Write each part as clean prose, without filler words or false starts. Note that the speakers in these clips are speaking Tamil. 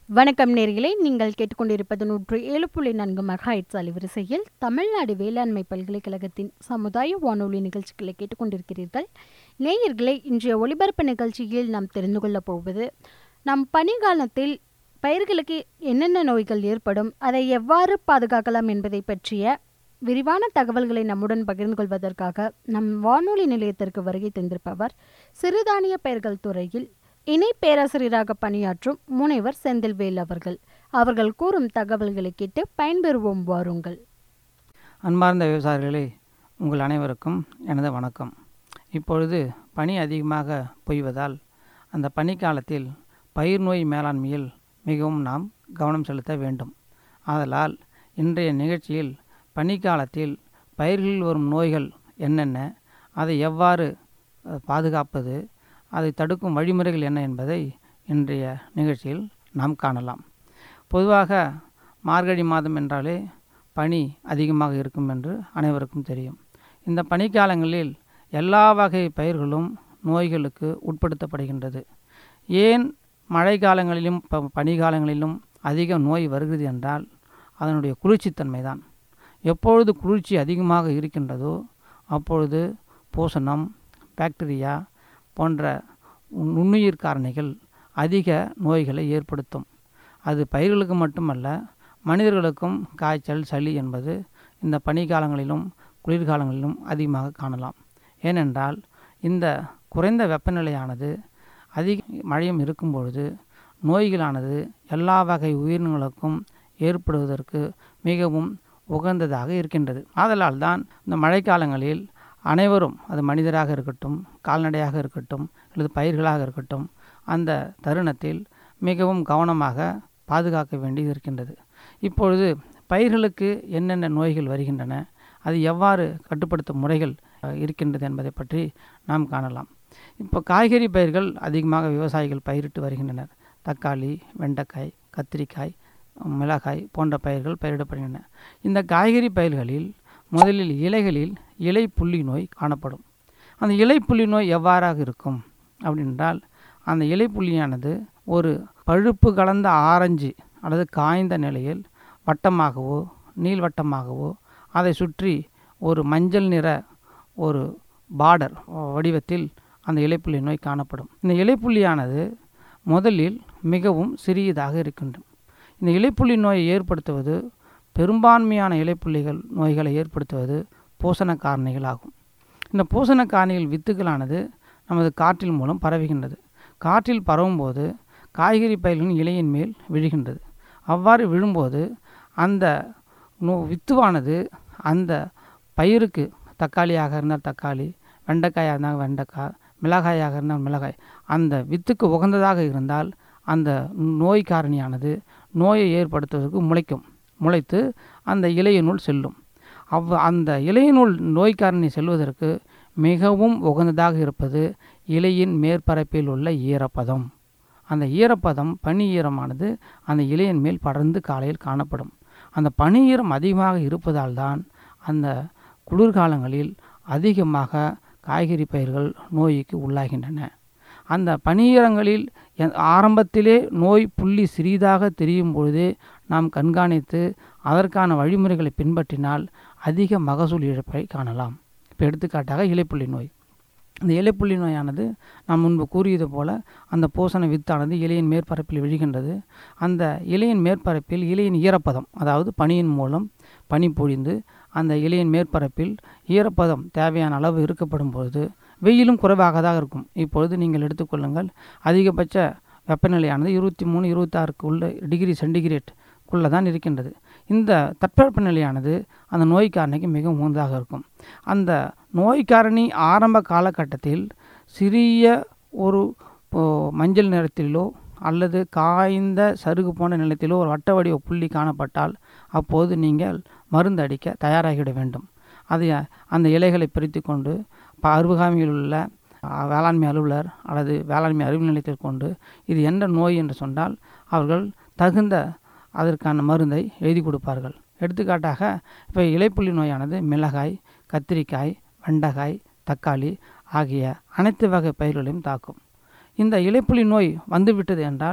வணக்கம் நேர்களே, நீங்கள் கேட்டுக்கொண்டிருப்பது 107.4 மெகாஹெர்ட்ஸ் அலைவரிசையில் தமிழ்நாடு வேளாண்மை பல்கலைக்கழகத்தின் சமுதாய வானொலி நிகழ்ச்சிகளை கேட்டுக்கொண்டிருக்கிறீர்கள். நேயர்களே, இன்றைய ஒலிபரப்பு நிகழ்ச்சியில் நாம் தெரிந்து கொள்ளப் போவது, நம் பனிகாலத்தில் பயிர்களுக்கு என்னென்ன நோய்கள் ஏற்படும், அதை எவ்வாறு பாதுகாக்கலாம் என்பதை பற்றிய விரிவான தகவல்களை நம்முடன் பகிர்ந்து கொள்வதற்காக நம் வானொலி நிலையத்திற்கு வருகை தந்திருப்பவர் சிறுதானிய பயிர்கள் துறையில் இணை பேராசிரியராக பணியாற்றும் முனைவர் செந்தில்வேல் அவர்கள் கூறும் தகவல்களை கேட்டு பயன்பெறுவோம். வாருங்கள். அன்பார்ந்த விவசாயிகளே, உங்கள் அனைவருக்கும் எனது வணக்கம். இப்பொழுது பனி அதிகமாக பொய்வதால் அந்த பனிக்காலத்தில் பயிர் நோய் மேலாண்மையில் மிகவும் நாம் கவனம் செலுத்த வேண்டும். ஆதலால் இன்றைய நிகழ்ச்சியில் பனிக்காலத்தில் பயிர்களில் வரும் நோய்கள் என்னென்ன, அதை எவ்வாறு பாதுகாப்பது, அதை தடுக்கும் வழிமுறைகள் என்ன என்பதை இன்றைய நிகழ்ச்சியில் நாம் காணலாம். பொதுவாக மார்கழி மாதம் என்றாலே பனி அதிகமாக இருக்கும் என்று அனைவருக்கும் தெரியும். இந்த பனிக்காலங்களில் எல்லா வகை பயிர்களும் நோய்களுக்கு உட்படுத்தப்படுகின்றது. ஏன் மழை காலங்களிலும் பனிகாலங்களிலும் அதிக நோய் வருகிறது என்றால் அதனுடைய குளிர்ச்சித்தன்மை தான். எப்பொழுது குளிர்ச்சி அதிகமாக இருக்கின்றதோ அப்பொழுது பூசணம், பாக்டீரியா போன்ற நுண்ணுயிர் காரணிகள் அதிக நோய்களை ஏற்படுத்தும். அது பயிர்களுக்கு மட்டுமல்ல, மனிதர்களுக்கும் காய்ச்சல், சளி என்பது இந்த பனிக்காலங்களிலும் குளிர்காலங்களிலும் அதிகமாக காணலாம். ஏனென்றால் இந்த குறைந்த வெப்பநிலையானது அதிக மழையும் இருக்கும் பொழுது நோய்களானது எல்லா வகை உயிரினங்களுக்கும் ஏற்படுவதற்கு மிகவும் உகந்ததாக இருக்கின்றது. ஆதலால் தான் இந்த மழைக்காலங்களில் அனைவரும், அது மனிதராக இருக்கட்டும், கால்நடையாக இருக்கட்டும், அல்லது பயிர்களாக இருக்கட்டும், அந்த தருணத்தில் மிகவும் கவனமாக பாதுகாக்க வேண்டியது இருக்கின்றது. இப்பொழுது பயிர்களுக்கு என்னென்ன நோய்கள் வருகின்றன, அது எவ்வாறு கட்டுப்படுத்தும் முறைகள் இருக்கின்றது என்பதை பற்றி நாம் காணலாம். இப்போ காய்கறி பயிர்கள் அதிகமாக விவசாயிகள் பயிரிட்டு வருகின்றனர். தக்காளி, வெண்டைக்காய், கத்திரிக்காய், மிளகாய் போன்ற பயிர்கள் பயிரிடப்படுகின்றன. இந்த காய்கறி பயிர்களில் முதலில் இலைகளில் இலை புள்ளி நோய் காணப்படும். அந்த இலை புள்ளி நோய் எவ்வாறாக இருக்கும் அப்படின்றால், அந்த இலை புள்ளியானது ஒரு பழுப்பு கலந்த ஆரஞ்சு அல்லது காய்ந்த நிலையில் வட்டமாகவோ நீள்வட்டமாகவோ அதை சுற்றி ஒரு மஞ்சள் நிற ஒரு பார்டர் வடிவத்தில் அந்த இலைப்புள்ளி நோய் காணப்படும். இந்த இலைப்புள்ளியானது முதலில் மிகவும் சிறியதாக இருக்கின்றது. இந்த இலைப்புள்ளி நோயை ஏற்படுத்துவது, பெரும்பான்மையான இலைப்புள்ளிகள் நோய்களை ஏற்படுத்துவது பூசண காரணிகள் ஆகும். இந்த பூசண காரணிகள் வித்துக்களானது நமது காற்றில் மூலம் பரவுகின்றது. காற்றில் பரவும்போது காய்கறி பயிர்களின் இலையின் மேல் விழுகின்றது. அவ்வாறு விழும்போது அந்த வித்துவானது அந்த பயிருக்கு, தக்காளியாக இருந்தால் தக்காளி, வெண்டைக்காயாக இருந்தால் வெண்டைக்காய், மிளகாயாக இருந்தால் மிளகாய், அந்த வித்துக்கு உகந்ததாக இருந்தால் அந்த நோய் காரணியானது நோயை ஏற்படுத்துவதற்கு முளைத்து அந்த இலையினுள் செல்லும். அந்த இலையினுள் நோய் காரணி செல்வதற்கு மிகவும் உகந்ததாக இருப்பது இலையின் மேற்பரப்பில் உள்ள ஈரப்பதம். அந்த ஈரப்பதம், பனி ஈரமானது அந்த இலையின் மேல் படர்ந்து காலையில் காணப்படும். அந்த பனி ஈரம் அதிகமாக இருப்பதால் தான் அந்த குளிர்காலங்களில் அதிகமாக காய்கறி பயிர்கள் நோய்க்கு உள்ளாகின்றன. அந்த பனியீரங்களில் ஆரம்பத்திலே நோய் புள்ளி சிறிதாக தெரியும் பொழுதே நாம் கண்காணித்து அதற்கான வழிமுறைகளை பின்பற்றினால் அதிக மகசூல் இழப்பை காணலாம். இப்போ எடுத்துக்காட்டாக இலைப்புள்ளி நோய். இந்த இலைப்புள்ளி நோயானது நாம் முன்பு கூறியது போல அந்த பூசண வித்தானது இலையின் மேற்பரப்பில் விழுகின்றது. அந்த இலையின் மேற்பரப்பில் இலையின் ஈரப்பதம், அதாவது பனியின் மூலம் பனி பொழிந்து அந்த இலையின் மேற்பரப்பில் ஈரப்பதம் தேவையான அளவு இருக்கப்படும் பொழுது வெயிலும் குறைவாக தான் இருக்கும். இப்பொழுது நீங்கள் எடுத்துக்கொள்ளுங்கள், அதிகபட்ச வெப்பநிலையானது 23-26 டிகிரி சென்டிகிரேட்டுக்குள்ளே தான் இருக்கின்றது. இந்த தட்பவெப்பநிலையானது அந்த நோய் காரணிக்கு மிகவும் உகந்ததாக இருக்கும். அந்த நோய் காரணி ஆரம்ப காலகட்டத்தில் சிறிய ஒரு மஞ்சள் நிறத்திலோ அல்லது காய்ந்த சருகு போன்ற நிலத்திலோ ஒரு வட்ட வடிவ புள்ளி காணப்பட்டால் அப்போது நீங்கள் மருந்து அடிக்க தயாராகிவிட வேண்டும். அது அந்த இலைகளை பிரித்து கொண்டு அருகாமையில் உள்ள வேளாண்மை அலுவலர் அல்லது வேளாண்மை அறிவு நிலையத்தில் கொண்டு இது என்ன நோய் என்று சொன்னால் அவர்கள் தகுந்த அதற்கான மருந்தை எழுதி கொடுப்பார்கள். எடுத்துக்காட்டாக இப்போ இலைப்புள்ளி நோயானது மிளகாய், கத்திரிக்காய், வெண்டைக்காய், தக்காளி ஆகிய அனைத்து வகை பயிர்களையும் தாக்கும். இந்த இலைப்புள்ளி நோய் வந்துவிட்டது என்றால்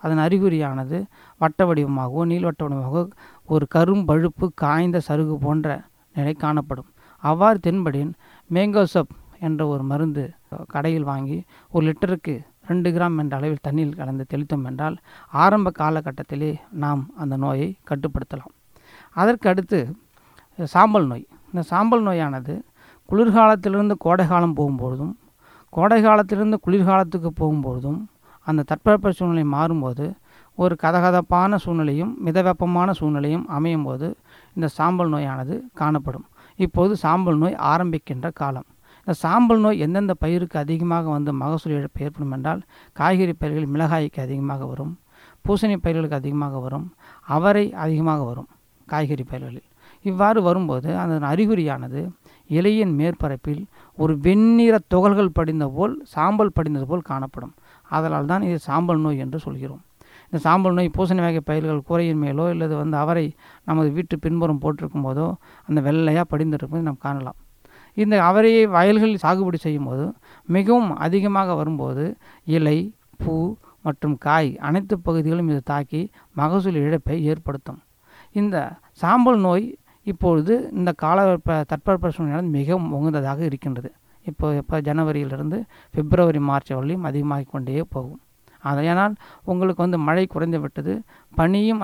அதன் அறிகுறியானது வட்ட வடிவமாகவோ நீள்வட்ட வடிவமாகவோ ஒரு கரும்பழுப்பு காய்ந்த சருகு போன்ற நிலை காணப்படும். அவ்வாறு தென்படின் மேங்கோசப் என்ற ஒரு மருந்து கடையில் வாங்கி 1 லிட்டருக்கு 2 கிராம் என்ற அளவில் தண்ணீர் கலந்து தெளித்தோம் என்றால் ஆரம்ப காலகட்டத்திலே நாம் அந்த நோயை கட்டுப்படுத்தலாம். அதற்கு அடுத்து சாம்பல் நோய். இந்த சாம்பல் நோயானது குளிர்காலத்திலிருந்து கோடை காலம் போகும்பொழுதும் கோடை காலத்திலிருந்து குளிர்காலத்துக்கு போகும்பொழுதும் அந்த தட்பவெப்ப சூழ்நிலை மாறும்போது ஒரு கதகதப்பான சூழ்நிலையும் மிதவெப்பமான சூழ்நிலையும் அமையும் போது இந்த சாம்பல் நோயானது காணப்படும். இப்போது சாம்பல் நோய் ஆரம்பிக்கின்ற காலம். இந்த சாம்பல் நோய் எந்தெந்த பயிருக்கு அதிகமாக வந்து மகசூல் இழப்பு ஏற்படும் என்றால் காய்கறி பயிர்கள் மிளகாய்க்கு அதிகமாக வரும், பூசணி பயிர்களுக்கு அதிகமாக வரும், அவரை அதிகமாக வரும் காய்கறி பயிர்களில். இவ்வாறு வரும்போது அதன் அறிகுறியானது இலையின் மேற்பரப்பில் ஒரு வெண்ணிற துகள்கள் படிந்த போல் சாம்பல் படிந்தது போல் காணப்படும். அதனால் தான் இது சாம்பல் நோய் என்று சொல்கிறோம். இந்த சாம்பல் நோய் பூசணி வகை பயிர்கள் கூரையின் மேலோ இல்லது வந்து அவரை நமது வீட்டு பின்புறம் போட்டிருக்கும் போதோ அந்த வெள்ளையாக படிந்திருப்பதை நாம் காணலாம். இந்த அவரையை வயல்களில் சாகுபடி செய்யும் போது மிகவும் அதிகமாக வரும்போது இலை, பூ மற்றும் காய் அனைத்து பகுதிகளும் இது தாக்கி மகசூல் இழப்பை ஏற்படுத்தும். இந்த சாம்பல் நோய் இப்பொழுது இந்த தட்பவெப்ப சூழ்நிலை மிகவும் உகந்ததாக இருக்கின்றது. இப்போ ஜனவரியிலிருந்து பிப்ரவரி, மார்ச் வரலையும் அதிகமாகிக் கொண்டே போகும். அதனால் உங்களுக்கு வந்து மழை குறைந்து விட்டது, பனியும்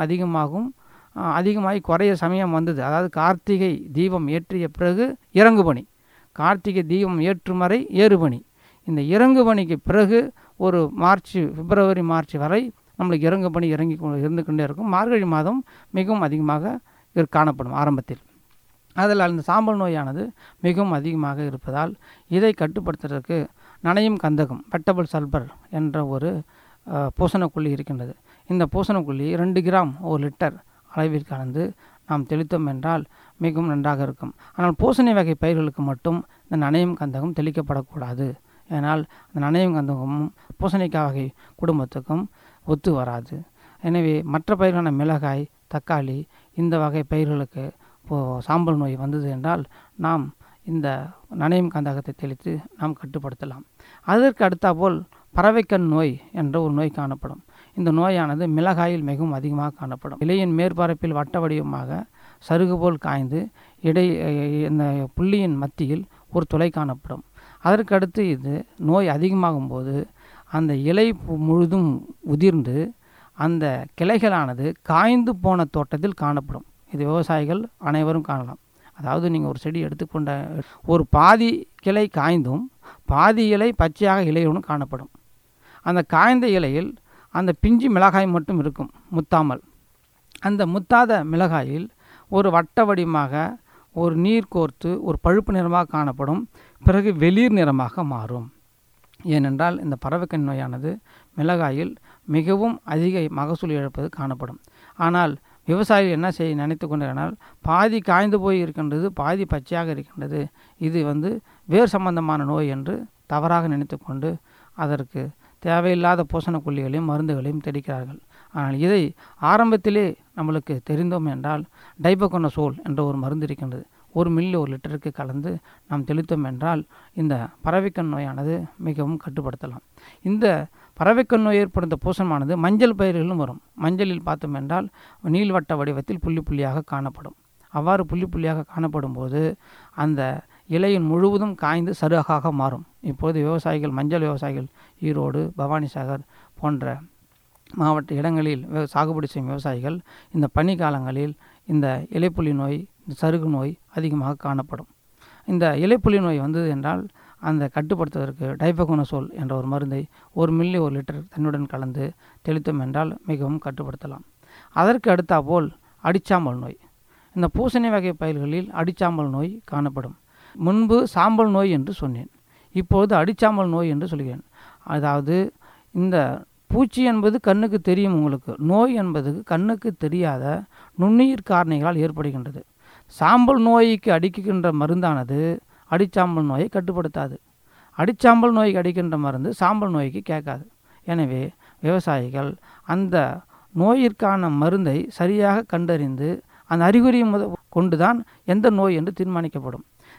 அதிகமாகி குறைய சமயம் வந்தது. அதாவது கார்த்திகை தீபம் ஏற்றிய பிறகு இறங்கு பனி, கார்த்திகை தீபம் ஏற்றும் வரை ஏறு பனி. இந்த இறங்கு பனிக்கு பிறகு ஒரு பிப்ரவரி மார்ச் வரை நம்மளுக்கு இறங்கு பனி இருந்து கொண்டே இருக்கும். மார்கழி மாதம் மிகவும் அதிகமாக காணப்படும் ஆரம்பத்தில். அதில் அந்த சாம்பல் நோயானது மிகவும் அதிகமாக இருப்பதால் இதை கட்டுப்படுத்துவதற்கு நனையும் கந்தகம் வெட்டபிள் சல்பர் என்ற ஒரு பூசணக்கொல்லி இருக்கின்றது. இந்த பூசணக்கொல்லி 2 கிராம் 1 லிட்டர் அளவில் கலந்து நாம் தெளித்தோம் என்றால் மிகவும் நன்றாக இருக்கும். ஆனால் பூசணி வகை பயிர்களுக்கு மட்டும் இந்த நனையும் கந்தகம் தெளிக்கப்படக்கூடாது. ஏனால் அந்த நனையும் கந்தகமும் பூசணிக்காய் வகை குடும்பத்துக்கும் ஒத்து வராது. எனவே மற்ற பயிர்களான மிளகாய், தக்காளி இந்த வகை பயிர்களுக்கு சாம்பல் நோய் வந்தது என்றால் நாம் இந்த நனையும் கந்தகத்தை தெளித்து நாம் கட்டுப்படுத்தலாம். அதற்கு அடுத்தாற்போல் பறவைக்கண் நோய் என்ற ஒரு நோய் காணப்படும். இந்த நோயானது மிளகாயில் மிகவும் அதிகமாக காணப்படும். இலையின் மேற்பரப்பில் வட்ட வடிவமாக சருகு போல் காய்ந்து இந்த புள்ளியின் மத்தியில் ஒரு துளை காணப்படும். அதற்கடுத்து இது நோய் அதிகமாகும் போது அந்த இலை முழுதும் உதிர்ந்து அந்த கிளைகளானது காய்ந்து போன தோட்டத்தில் காணப்படும். இது விவசாயிகள் அனைவரும் காணலாம். அதாவது நீங்கள் ஒரு செடி எடுத்துக்கொண்ட ஒரு பாதி கிளை காய்ந்தும் பாதி இலை பச்சையாக இலையுடன் காணப்படும். அந்த காய்ந்த இலையில் அந்த பிஞ்சு மிளகாய் மட்டும் இருக்கும், முத்தாமல். அந்த முத்தாத மிளகாயில் ஒரு வட்ட வடிவமாக ஒரு நீர் கோர்த்து ஒரு பழுப்பு நிறமாக காணப்படும். பிறகு வெளிர் நிறமாக மாறும். ஏனென்றால் இந்த பறவைக்கண் நோயானது மிளகாயில் மிகவும் அதிக மகசூல் இழப்பது காணப்படும். ஆனால் விவசாயிகள் என்ன செய்ய நினைத்து கொண்டால் பாதி காய்ந்து போய் இருக்கின்றது, பாதி பச்சையாக இருக்கின்றது, இது வந்து வேறு சம்பந்தமான நோய் என்று தவறாக நினைத்து கொண்டு அதற்கு தேவையில்லாத பூசணக்கொல்லிகளையும் மருந்துகளையும் தெளிக்கிறார்கள். ஆனால் இதை ஆரம்பத்திலே நம்மளுக்கு தெரிந்தோம் என்றால் டைபோகோனசோல் என்ற ஒரு மருந்து இருக்கின்றது. 1 மில்லி 1 லிட்டருக்கு கலந்து நாம் தெளித்தோம் என்றால் இந்த பறவைக்கண் நோயானது மிகவும் கட்டுப்படுத்தலாம். இந்த பறவைக்கண் நோய் ஏற்படுத்த பூசணமானது மஞ்சள் பயிர்களிலும் வரும். மஞ்சளில் பார்த்தோம் என்றால் நீள்வட்ட வடிவத்தில் புள்ளி புள்ளியாக காணப்படும். அவ்வாறு புள்ளி புள்ளியாக காணப்படும் போது அந்த இலையின் முழுவதும் காய்ந்து சருகாக மாறும். இப்போது மஞ்சள் விவசாயிகள் ஈரோடு, பவானிசாகர் போன்ற மாவட்ட இடங்களில் சாகுபடி செய்யும் விவசாயிகள் இந்த பனி காலங்களில் இந்த இலைப்புள்ளி நோய், இந்த சருகு நோய் அதிகமாக காணப்படும். இந்த இலைப்புள்ளி நோய் வந்தது என்றால் அந்த கட்டுப்படுத்துவதற்கு டைபோகோனசோல் என்ற ஒரு மருந்தை 1 மில்லி 1 லிட்டர் தண்ணுடன் கலந்து தெளித்தோம் என்றால் மிகவும் கட்டுப்படுத்தலாம். அதற்கு அடுத்தாற்போல் அடிச்சாம்பல் நோய். இந்த பூசணி வகை பயிர்களில் அடிச்சாம்பல் நோய் காணப்படும். முன்பு சாம்பல் நோய் என்று சொன்னேன், இப்போது அடிச்சாம்பல் நோய் என்று சொல்கிறேன். அதாவது இந்த பூச்சி என்பது கண்ணுக்கு தெரியும் உங்களுக்கு, நோய் என்பது கண்ணுக்கு தெரியாத நுண்ணுயிர் காரணிகளால் ஏற்படுகின்றது. சாம்பல் நோய்க்கு அடிக்கின்ற மருந்தானது அடிச்சாம்பல் நோயை கட்டுப்படுத்தாது. அடிச்சாம்பல் நோய்க்கு அடிக்கின்ற மருந்து சாம்பல் நோய்க்கு கேட்காது. எனவே விவசாயிகள் அந்த நோயிற்கான மருந்தை சரியாக கண்டறிந்து அந்த அறிகுறியை கொண்டுதான் எந்த நோய் என்று தீர்மானிக்கப்படும்.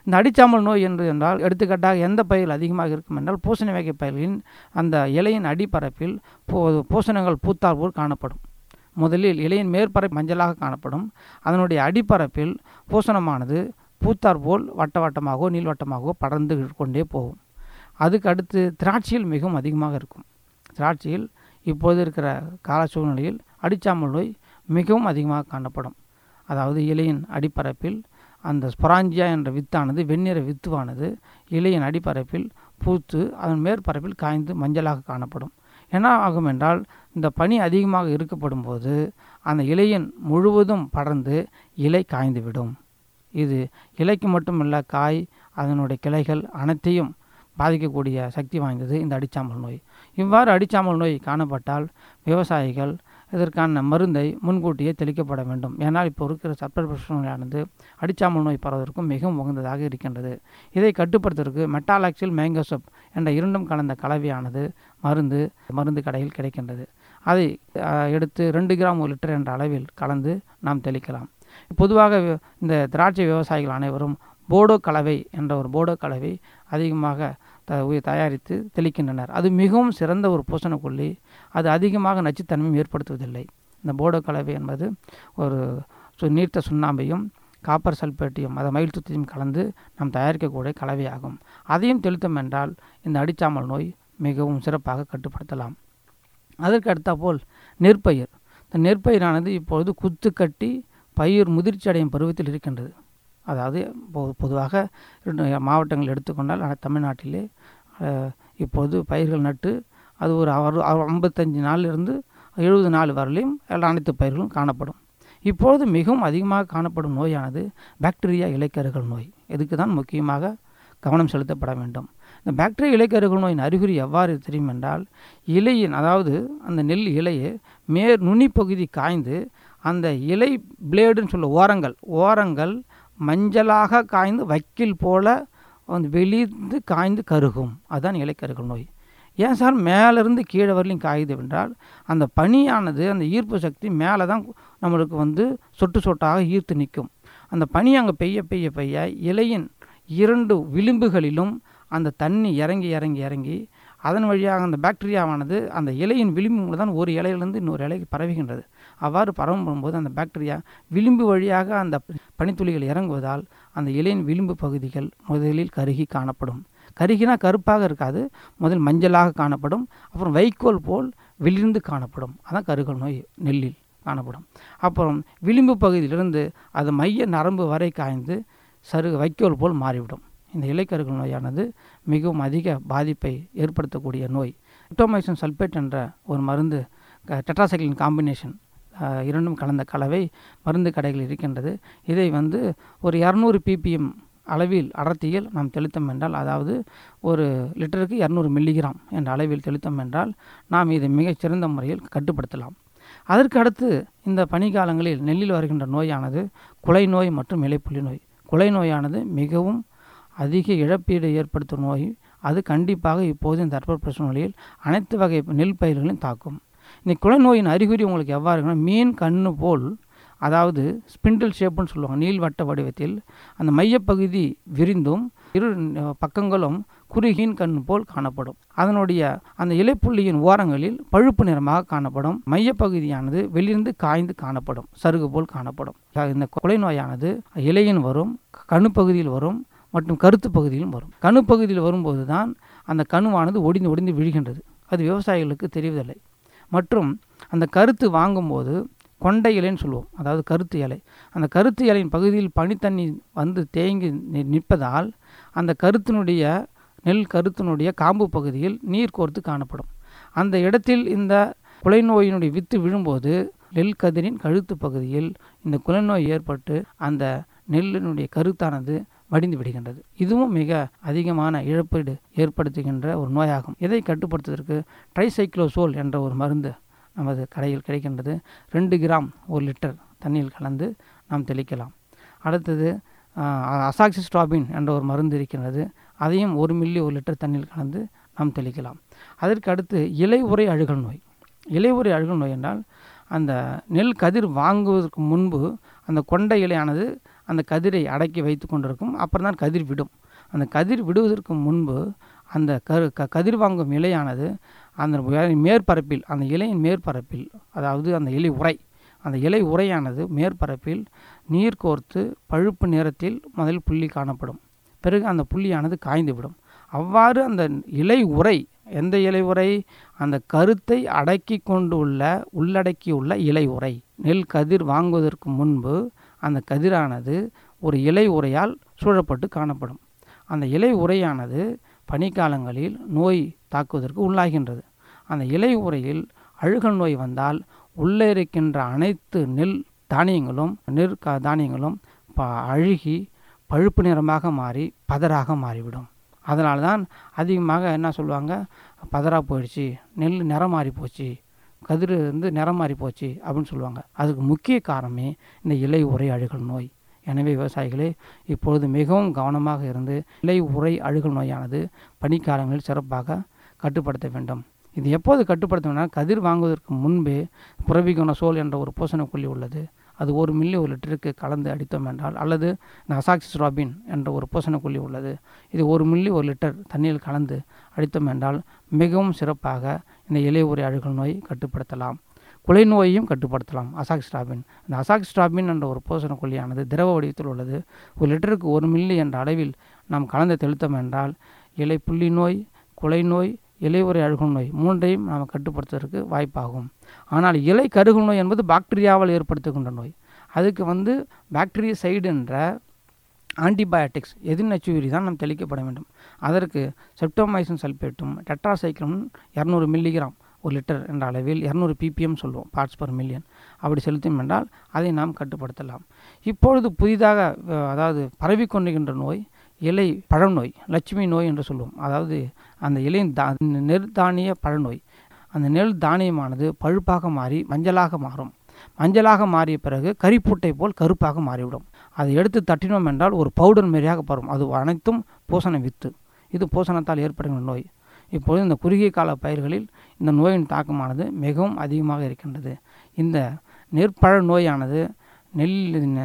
இந்த அடிச்சாமல் நோய் என்றால் எடுத்துக்காட்டாக எந்த பயிர்கள் அதிகமாக இருக்கும் என்றால் பூசணி வகை பயிர்களின் அந்த இலையின் அடிப்பரப்பில் பூசணங்கள் பூத்தால் போல் காணப்படும். முதலில் இலையின் மேற்பரப்பு மஞ்சளாக காணப்படும். அதனுடைய அடிப்பரப்பில் பூசணமானது பூத்தார் போல் வட்ட வட்டமாகவோ நீள்வட்டமாகவோ படர்ந்து கொண்டே போகும். அதுக்கு அடுத்து திராட்சையில் மிகவும் அதிகமாக இருக்கும். திராட்சையில் இப்போது இருக்கிற கால சூழ்நிலையில் அடிச்சாமல் நோய் மிகவும் அதிகமாக காணப்படும். அதாவது இலையின் அடிப்பரப்பில் அந்த ஸ்பொராஞ்சியா என்ற வித்தானது வெண்ணிற வித்துவானது இலையின் அடிப்பரப்பில் பூத்து அதன் மேற்பரப்பில் காய்ந்து மஞ்சளாக காணப்படும். என்ன ஆகும் என்றால் இந்த பனி அதிகமாக இருக்கப்படும் போது அந்த இலையின் முழுவதும் படர்ந்து இலை காய்ந்துவிடும். இது இலைக்கு மட்டுமல்ல, காய் அதனுடைய கிளைகள் அனைத்தையும் பாதிக்கக்கூடிய சக்தி வாய்ந்தது இந்த அடிச்சாமல் நோய். இவ்வாறு அடிச்சாமல் நோய் காணப்பட்டால் விவசாயிகள் இதற்கான மருந்தை முன்கூட்டியே தெளிக்கப்பட வேண்டும். ஏன்னால் இப்போ இருக்கிற சர்ப்பபிரசனையானது அடிச்சாமல் நோய் பரவதற்கும் மிகவும் உகந்ததாக இருக்கின்றது. இதை கட்டுப்படுத்துவதற்கு மெட்டாலாக்சில் மேங்கோசப் என்ற இரண்டும் கலந்த கலவையானது மருந்து கடையில் கிடைக்கின்றது. அதை எடுத்து 2 கிராம் 1 லிட்டர் என்ற அளவில் கலந்து நாம் தெளிக்கலாம். பொதுவாக இந்த திராட்சை விவசாயிகள் அனைவரும் போடோ கலவை என்ற ஒரு போடோ கலவை அதிகமாக தயாரித்து தெளிக்கின்றனர். அது மிகவும் சிறந்த ஒரு பூசணக்கொல்லி. அது அதிகமாக நச்சுத்தன்மையும் ஏற்படுத்துவதில்லை. இந்த போடோ கலவை என்பது ஒரு நீர்த்த சுண்ணாம்பையும் காப்பர் சல்பேட்டையும் அதை மயில் துத்தையும் கலந்து நாம் தயாரிக்கக்கூடிய கலவையாகும். அதையும் தெளித்தோம் என்றால் இந்த அடிச்சாமல் நோய் மிகவும் சிறப்பாக கட்டுப்படுத்தலாம். அதற்கு அடுத்தாற்போல் நெற்பயிர். இந்த நெற்பயிரானது இப்பொழுது குத்து கட்டி பயிர் முதிர்ச்சி அடையும் பருவத்தில் இருக்கின்றது. அதாவது பொதுவாக மாவட்டங்கள் எடுத்துக்கொண்டால் தமிழ்நாட்டிலே இப்போது பயிர்கள் நட்டு அது ஒரு 55 நாளிலிருந்து 70 நாள் வரலையும் அனைத்து பயிர்களும் காணப்படும். இப்பொழுது மிகவும் அதிகமாக காணப்படும் நோயானது பாக்டீரியா இலைக்கருகள் நோய். இதுக்கு தான் முக்கியமாக கவனம் செலுத்தப்பட வேண்டும். இந்த பாக்டீரியா இலைக்கருகள் நோயின் அறிகுறி எவ்வாறு தெரியும் என்றால், இலையின் அதாவது அந்த நெல் இலையை நுனிப்பகுதி காய்ந்து அந்த இலை பிளேடுன்னு சொல்ல ஓரங்கள் மஞ்சளாக காய்ந்து வைக்கில் போல வெளிந்து காய்ந்து கருகும். அதுதான் இலைக்கருகள் நோய். ஏன் சார் மேலேருந்து கீழே வரலையும் காயுது என்றால், அந்த பனியானது அந்த ஈர்ப்பு சக்தி மேலே தான் நம்மளுக்கு சொட்டு சொட்டாக ஈர்த்து நிற்கும். அந்த பனி அங்கே பெய்ய இலையின் 2 விளிம்புகளிலும் அந்த தண்ணி இறங்கி அதன் வழியாக அந்த பாக்டீரியாவானது அந்த இலையின் விளிம்பு தான் ஒரு இலையிலிருந்து இன்னொரு இலைக்கு பரவுகின்றது. அவ்வாறு பரவும்போது அந்த பாக்டீரியா விளிம்பு வழியாக அந்த பனித்துளிகள் இறங்குவதால் அந்த இலையின் விளிம்பு பகுதிகள் முதலில் கருகி காணப்படும். கருகினா கருப்பாக இருக்காது, முதல் மஞ்சளாக காணப்படும். அப்புறம் வைக்கோல் போல் விளிர்ந்து காணப்படும். அதான் கருகல் நோய் நெல்லில் காணப்படும். அப்புறம் விளிம்பு பகுதியிலிருந்து அது மைய நரம்பு வரை காய்ந்து வைக்கோல் போல் மாறிவிடும். இந்த இலைக்கருகல் நோயானது மிகவும் அதிக பாதிப்பை ஏற்படுத்தக்கூடிய நோய். எப்டோமைசின் சல்பேட் என்ற ஒரு மருந்து டெட்ராசைக்ளின் காம்பினேஷன் இரண்டும் கலந்த கலவை மருந்து கடைகள் இருக்கின்றது. இதை ஒரு 200 ppm அளவில் அடர்த்தியில் நாம் தெளித்தோம் என்றால், அதாவது ஒரு லிட்டருக்கு 200 மில்லிகிராம் என்ற அளவில் தெளித்தோம் என்றால் நாம் இதை மிகச்சிறந்த முறையில் கட்டுப்படுத்தலாம். அதற்கு அடுத்து இந்த பனிக்காலங்களில் நெல்லில் வருகின்ற நோயானது குலை நோய் மற்றும் இலைப்புள்ளி நோய். குலை நோயானது மிகவும் அதிக இழப்பீடு ஏற்படுத்தும் நோய். அது கண்டிப்பாக இப்போது இந்த தட்பவெப்ப சூழ்நிலையில் அனைத்து வகை நெல் பயிர்களையும் தாக்கும். இந்த குலை நோயின் அறிகுறி உங்களுக்கு எவ்வாறு இருக்குன்னா, மீன் கண்ணு போல், அதாவது ஸ்பிண்டில் ஷேப்புன்னு சொல்லுவாங்க, நீள்வட்ட வடிவத்தில் அந்த மையப்பகுதி விரிந்தும் 2 பக்கங்களும் குறுகின் கண் போல் காணப்படும். அதனுடைய அந்த இலைப்புள்ளியின் ஓரங்களில் பழுப்பு நிறமாக காணப்படும். மையப்பகுதியானது வெளியிருந்து காய்ந்து காணப்படும், சருகு போல் காணப்படும். இந்த குலை நோயானது இலையின் வரும், கணுப்பகுதியில் வரும் மற்றும் கருத்து பகுதியிலும் வரும். கணுப்பகுதியில் வரும்போது தான் அந்த கணுவானது ஒடிந்து விழுகின்றது. அது விவசாயிகளுக்கு தெரிவதில்லை. மற்றும் அந்த கருத்து வாங்கும்போது கொண்டை இலைன்னு சொல்லுவோம், அதாவது கருத்து இலை. அந்த கருத்து இலையின் பகுதியில் பனித்தண்ணி தேங்கி நிற்பதால் அந்த நெல் கருத்தினுடைய காம்பு பகுதியில் நீர் கோர்த்து காணப்படும். அந்த இடத்தில் இந்த குலை நோயினுடைய வித்து விழும்போது நெல் கதிரின் கழுத்து பகுதியில் இந்த குலை நோய் ஏற்பட்டு அந்த நெல்லினுடைய கருத்தானது வடிந்து விடுகின்றது. இதுவும் மிக அதிகமான இழப்பீடு ஏற்படுத்துகின்ற ஒரு நோயாகும். இதை கட்டுப்படுத்துவதற்கு ட்ரைசைக்ளோசோல் என்ற ஒரு மருந்து நமது கடையில் கிடைக்கின்றது. 2 கிராம் 1 லிட்டர் தண்ணீர் கலந்து நாம் தெளிக்கலாம். அடுத்தது அசாக்சிஸ்ட்ராபின் என்ற ஒரு மருந்து இருக்கின்றது. அதையும் 1 மில்லி 1 லிட்டர் தண்ணீர் கலந்து நாம் தெளிக்கலாம். அதற்கு அடுத்து இலை உறை அழுகல் நோய். இலை உறை அழுகல் நோய் என்றால், அந்த நெல் கதிர் வாங்குவதற்கு முன்பு அந்த கொண்டை இலையானது அந்த கதிரை அடக்கி வைத்து கொண்டிருக்கும். அப்புறம் தான் கதிர் விடும். அந்த கதிர் விடுவதற்கு முன்பு அந்த கதிர் வாங்கும் இலையானது அந்த மேற்பரப்பில், அந்த இலையின் மேற்பரப்பில், அதாவது அந்த இலை உறை, அந்த இலை உறையானது மேற்பரப்பில் நீர் கோர்த்து பழுப்பு நிறத்தில் முதல் புள்ளி காணப்படும். பிறகு அந்த புள்ளியானது காய்ந்துவிடும். அவ்வாறு அந்த இலை உறை, எந்த இலை உறை? அந்த கருத்தை அடக்கி கொண்டு உள்ளடக்கியுள்ள இலை உறை. நெல் கதிர் வாங்குவதற்கு முன்பு அந்த கதிரானது ஒரு இலை உறையால் சூழப்பட்டு காணப்படும். அந்த இலை உறையானது பனிக்காலங்களில் நோய் தாக்குவதற்கு உள்ளாகின்றது. அந்த இலை உறையில் அழுகல் நோய் வந்தால் உள்ளே இருக்கின்ற அனைத்து நெல் தானியங்களும் தானியங்களும் அழுகி பழுப்பு நிறமாக மாறி பதராக மாறிவிடும். அதனால தான் அதிகமாக என்ன சொல்லுவாங்க, பதரா போயிடுச்சு, நெல் நிறம் மாறி போச்சு, கதிர் நிறம் மாறி போச்சு அப்படின்னு சொல்லுவாங்க. அதுக்கு முக்கிய காரணமே இந்த இலை உறை அழுகல் நோய். எனவே விவசாயிகளே, இப்பொழுது மிகவும் கவனமாக இருந்து இலை உறை அழுகல் நோயானது பனிக்காலங்களில் சிறப்பாக கட்டுப்படுத்த வேண்டும். இது எப்போது கட்டுப்படுத்த வேண்டும்? கதிர் வாங்குவதற்கு முன்பே புரபிகோனசோல் என்ற ஒரு பூசணக்கொல்லி உள்ளது. அது 1 மில்லி 1 லிட்டருக்கு கலந்து அடித்தோம் என்றால், அல்லது அசாக்சிஸ்ட்ராபின் என்ற ஒரு பூசணக்கொல்லி உள்ளது. இது 1 மில்லி 1 லிட்டர் தண்ணீரில் கலந்து அடித்தோம் என்றால் மிகவும் சிறப்பாக இந்த இலை உறை அழுகல் நோய் கட்டுப்படுத்தலாம். குலை நோயையும் கட்டுப்படுத்தலாம். அசாக்சிஸ்ட்ராபின், இந்த அசாக்சிஸ்ட்ராபின் என்ற ஒரு பூசணக்கொல்லியானது திரவ வடிவத்தில் உள்ளது. 1 லிட்டருக்கு 1 மில்லி என்ற அளவில் நாம் கலந்து தெளித்தோம் என்றால் இலை புள்ளி நோய், குலை நோய், இலை உறை அழுகல் நோய் 3ஐயும் நாம் கட்டுப்படுத்துவதற்கு வாய்ப்பாகும். ஆனால் இலை கருகல் நோய் என்பது பாக்டீரியாவால் ஏற்படுத்துகின்ற நோய். அதுக்கு பாக்டீரியசைடு என்ற ஆன்டிபயோட்டிக்ஸ், எதிர்நச்சுயிரி தான் நாம் தெளிக்கப்பட வேண்டும். அதற்கு செப்டோமைசின் சல்பேட்டும் டெட்ராசைக்ளமும் 200 மில்லிகிராம் 1 லிட்டர் என்ற அளவில் 200 ppm சொல்லுவோம், பார்ட்ஸ் பர் மில்லியன். அப்படி செலுத்தும் என்றால் அதை நாம் கட்டுப்படுத்தலாம். இப்பொழுது புதிதாக அதாவது பரவிக்கொண்டிருக்கின்ற நோய் இலை பழநோய், லட்சுமி நோய் என்று சொல்லுவோம். அதாவது அந்த இலை நெற்தானிய பழநோய். அந்த நெல் தானியமானது பழுப்பாக மாறி மஞ்சளாக மாறும். மஞ்சளாக மாறிய பிறகு கரிப்பூட்டை போல் கருப்பாக மாறிவிடும். அதை எடுத்து தட்டினோம் என்றால் ஒரு பவுடர் மாரியாக பரும். அது அனைத்தும் பூசண வித்து. இது பூசணத்தால் ஏற்படுகின்ற நோய். இப்பொழுது இந்த குறுகிய கால பயிர்களில் இந்த நோயின் தாக்கமானது மிகவும் அதிகமாக இருக்கின்றது. இந்த நெற்பழ நோயானது நெல்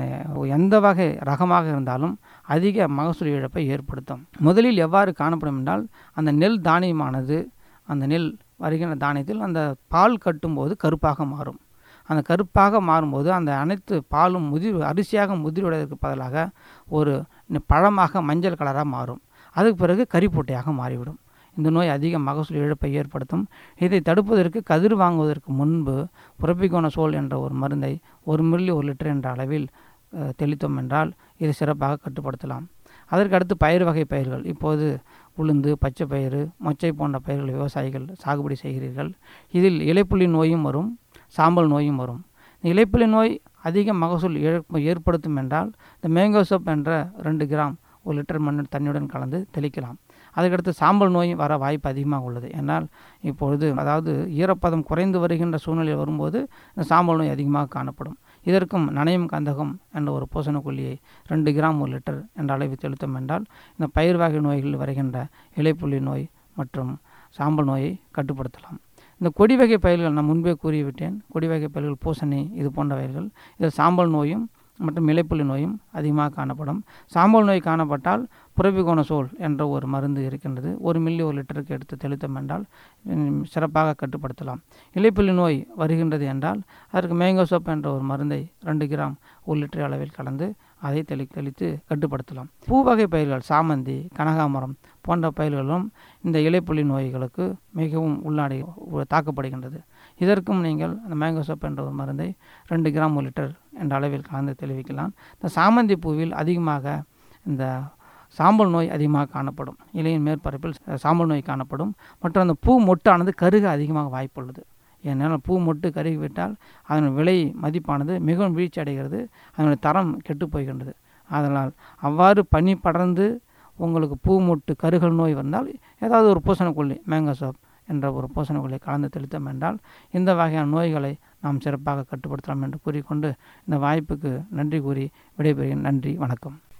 எந்த வகை ரகமாக இருந்தாலும் அதிக மகசூல் இழப்பை ஏற்படுத்தும். முதலில் எவ்வாறு காணப்படும் என்றால், அந்த நெல் தானியமானது, அந்த நெல் வருகின்ற தானியத்தில் அந்த பால் கட்டும்போது கருப்பாக மாறும். அந்த கருப்பாக மாறும்போது அந்த அனைத்து பாலும் அரிசியாக முதிர்வதற்கு பதிலாக ஒரு பழமாக மஞ்சள் கலராக மாறும். அதுக்கு பிறகு கரிப்பூட்டையாக மாறிவிடும். இந்த நோய் அதிக மகசூல் இழப்பை ஏற்படுத்தும். இதை தடுப்பதற்கு கதிர் வாங்குவதற்கு முன்பு புரபிகோனசோல் என்ற ஒரு மருந்தை 1 மில்லி 1 லிட்டர் என்ற அளவில் தெளித்தோம் என்றால் இதை சிறப்பாக கட்டுப்படுத்தலாம். அதற்கு அடுத்து பயிர் வகை பயிர்கள். இப்போது உளுந்து, பச்சை பயிறு, மொச்சை போன்ற பயிர்கள் விவசாயிகள் சாகுபடி செய்கிறீர்கள். இதில் இலைப்புள்ளி நோயும் வரும், சாம்பல் நோயும் வரும். இலைப்புள்ளி நோய் அதிக மகசூல் ஏற்படுத்தும் என்றால் இந்த மேங்கோசோப் என்ற 2 கிராம் 1 லிட்டர் மண் தண்ணியுடன் கலந்து தெளிக்கலாம். அதுக்கடுத்து சாம்பல் நோய் வர வாய்ப்பு அதிகமாக உள்ளது. ஏன்னால் இப்பொழுது அதாவது ஈரப்பதம் குறைந்து வருகின்ற சூழ்நிலை வரும்போது இந்த சாம்பல் நோய் அதிகமாக காணப்படும். இதற்கும் நனையும் கந்தகம் என்ற ஒரு பூசணக்கொல்லியை 2 கிராம் 1 லிட்டர் என்ற அளவில் தெளித்தோம் என்றால் இந்த பயிர் வகை நோய்களில் வருகின்ற இலைப்புள்ளி நோய் மற்றும் சாம்பல் நோயை கட்டுப்படுத்தலாம். இந்த கொடி வகை பயிர்கள் நான் முன்பே கூறிவிட்டேன். கொடி வகை பயிர்கள் பூசணி இது போன்ற பயிர்கள், இதில் சாம்பல் நோயும் மற்றும் இலைப்புள்ளி நோயும் அதிகமாக காணப்படும். சாம்பல் நோய் காணப்பட்டால் புரபிகோனசோல் என்ற ஒரு மருந்து இருக்கின்றது. 1 மில்லி 1 லிட்டருக்கு எடுத்து தெளித்தோம் என்றால் சிறப்பாக கட்டுப்படுத்தலாம். இலைப்புள்ளி நோய் வருகின்றது என்றால் அதற்கு மேங்கோசோப் என்ற ஒரு மருந்தை 2 கிராம் 1 லிட்டர் அளவில் கலந்து அதை தெளித்து கட்டுப்படுத்தலாம். பூ வகை பயிர்கள், சாமந்தி, கனகாமரம் போன்ற பயிர்களும் இந்த இலைப்புள்ளி நோய்களுக்கு மிகவும் உள்ளாடி தாக்கப்படுகின்றது. இதற்கும் நீங்கள் அந்த மேங்கோசோப் என்ற ஒரு மருந்தை 2 கிராம் 1 லிட்டர் என்ற அளவில் கலந்து தெளிவிக்கலாம். இந்த சாமந்தி பூவில் அதிகமாக இந்த சாம்பல் நோய் அதிகமாக காணப்படும். இலையின் மேற்பரப்பில் சாம்பல் நோய் காணப்படும். மற்றும் அந்த பூ மொட்டானது கருக அதிகமாக வாய்ப்புள்ளது. ஏன்னால் பூ மொட்டு கருகிவிட்டால் அதன் விலை மதிப்பானது மிகவும் வீழ்ச்சி அடைகிறது. அதனுடைய தரம் கெட்டு போய்கின்றது. அதனால் அவ்வாறு பனி படர்ந்து உங்களுக்கு பூ மொட்டு கருகல் நோய் வந்தால் ஏதாவது ஒரு பூசணக்கொல்லி, மேங்கோசோப் என்ற ஒரு பூசணக்கொல்லியை கலந்து தெளித்தோம் என்றால் இந்த வகையான நோய்களை நாம் சிறப்பாக கட்டுப்படுத்தலாம் என்று கூறிக்கொண்டு இந்த வாய்ப்புக்கு நன்றி கூறி விடைபெறுகிறேன். நன்றி, வணக்கம்.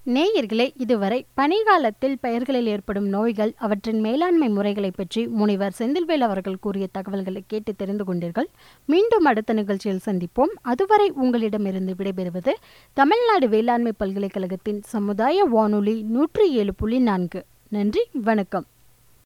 நேயர்களே, இதுவரை பனிகாலத்தில் பயிர்களில் ஏற்படும் நோய்கள், அவற்றின் மேலாண்மை முறைகளை பற்றி முனைவர் செந்தில்வேல் அவர்கள் கூறிய தகவல்களை கேட்டு தெரிந்து கொண்டீர்கள். மீண்டும் அடுத்த நிகழ்ச்சியில் சந்திப்போம். அதுவரை உங்களிடமிருந்து விடைபெறுவது தமிழ்நாடு வேளாண்மை பல்கலைக்கழகத்தின் சமுதாய வானொலி 107.4. நன்றி, வணக்கம்.